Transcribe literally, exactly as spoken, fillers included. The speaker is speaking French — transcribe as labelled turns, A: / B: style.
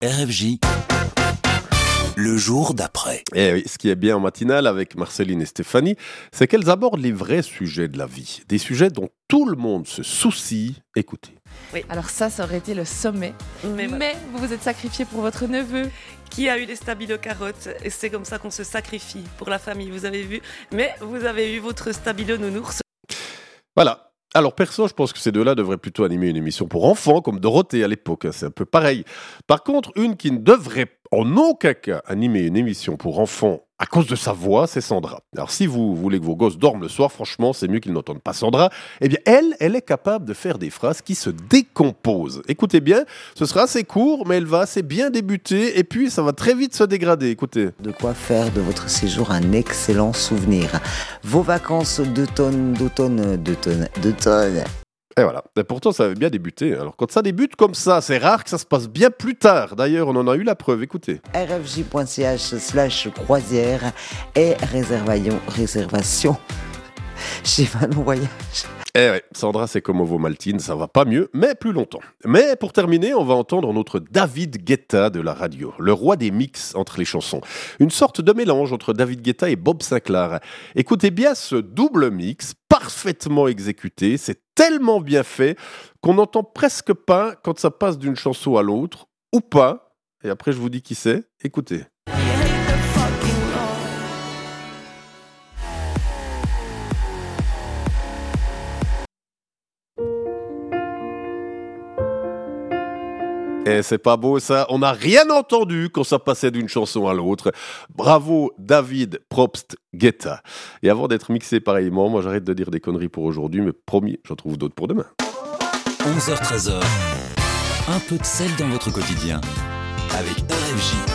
A: R F J, le jour d'après.
B: Et oui, ce qui est bien en matinale avec Marceline et Stéphanie, c'est qu'elles abordent les vrais sujets de la vie. Des sujets dont tout le monde se soucie. Écoutez.
C: Oui, alors ça, ça aurait été le sommet.
D: Mais,
C: Mais,
D: voilà.
C: vous vous êtes sacrifié pour votre neveu.
D: Qui a eu les stabilo-carottes, et c'est comme ça qu'on se sacrifie pour la famille, vous avez vu. Mais vous avez eu votre stabilo-nounours.
B: Voilà. Alors perso, je pense que ces deux-là devraient plutôt animer une émission pour enfants, comme Dorothée à l'époque, c'est un peu pareil. Par contre, une qui ne devrait en aucun cas animer une émission pour enfants à cause de sa voix, c'est Sandra. Alors si vous voulez que vos gosses dorment le soir, franchement, c'est mieux qu'ils n'entendent pas Sandra. Eh bien, elle, elle est capable de faire des phrases qui se décomposent. Écoutez bien, ce sera assez court, mais elle va assez bien débuter, et puis ça va très vite se dégrader. Écoutez.
E: De quoi faire de votre séjour un excellent souvenir. Vos vacances d'automne, d'automne, d'automne, d'automne.
B: Et voilà. Et pourtant, ça avait bien débuté. Alors, quand ça débute comme ça, c'est rare que ça se passe bien plus tard. D'ailleurs, on en a eu la preuve. Écoutez.
E: rfj.ch slash croisière et réservation, réservation chez Manon Voyage.
B: Eh ouais, Sandra, c'est comme Ovomaltine, ça va pas mieux, mais plus longtemps. Mais pour terminer, on va entendre notre David Guetta de la radio, le roi des mix entre les chansons. Une sorte de mélange entre David Guetta et Bob Sinclair. Écoutez bien ce double mix, parfaitement exécuté, c'est tellement bien fait qu'on n'entend presque pas quand ça passe d'une chanson à l'autre, ou pas. Et après, je vous dis qui c'est. Écoutez. Et c'est pas beau ça, on n'a rien entendu quand ça passait d'une chanson à l'autre. Bravo David Probst Guetta. Et avant d'être mixé pareillement, moi j'arrête de dire des conneries pour aujourd'hui, mais promis, j'en trouve d'autres pour demain.
A: onze heures treize heures, un peu de sel dans votre quotidien avec R F J.